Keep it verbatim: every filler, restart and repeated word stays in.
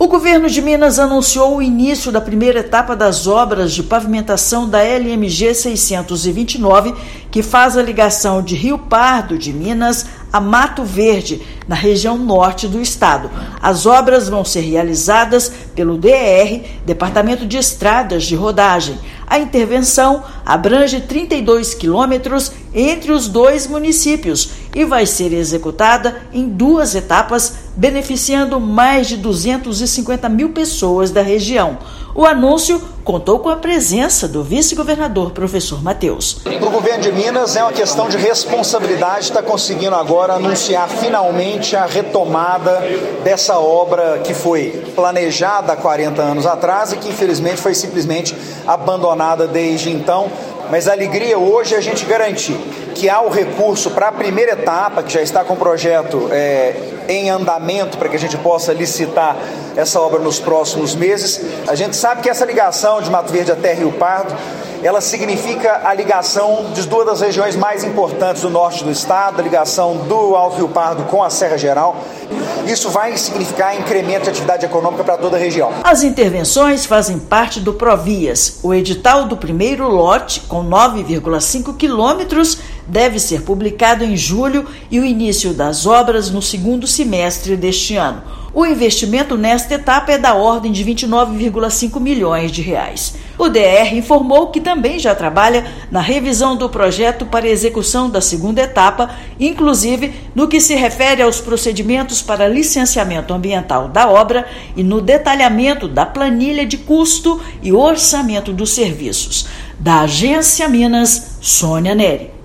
O governo de Minas anunciou o início da primeira etapa das obras de pavimentação da L M G seiscentos e vinte e nove, que faz a ligação de Rio Pardo, de Minas, a Mato Verde, na região norte do estado. As obras vão ser realizadas pelo D E R, Departamento de Estradas de Rodagem. A intervenção abrange trinta e dois quilômetros entre os dois municípios e vai ser executada em duas etapas, beneficiando mais de duzentas e cinquenta mil pessoas da região. O anúncio contou com a presença do vice-governador, professor Matheus. Para o governo de Minas é uma questão de responsabilidade estar conseguindo agora anunciar finalmente a retomada dessa obra que foi planejada há quarenta anos atrás e que infelizmente foi simplesmente abandonada desde então. Mas a alegria hoje é a gente garantir que há o recurso para a primeira etapa, que já está com o projeto é, em andamento para que a gente possa licitar essa obra nos próximos meses. A gente sabe que essa ligação de Mato Verde até Rio Pardo, ela significa a ligação de duas das regiões mais importantes do norte do estado, a ligação do Alto Rio Pardo com a Serra Geral. Isso vai significar incremento de atividade econômica para toda a região. As intervenções fazem parte do Provias. O edital do primeiro lote, com nove vírgula cinco quilômetros, deve ser publicado em julho e o início das obras no segundo semestre deste ano. O investimento nesta etapa é da ordem de vinte e nove vírgula cinco milhões de reais. O D E R informou que também já trabalha na revisão do projeto para execução da segunda etapa, inclusive no que se refere aos procedimentos para licenciamento ambiental da obra e no detalhamento da planilha de custo e orçamento dos serviços. Da Agência Minas, Sônia Neri.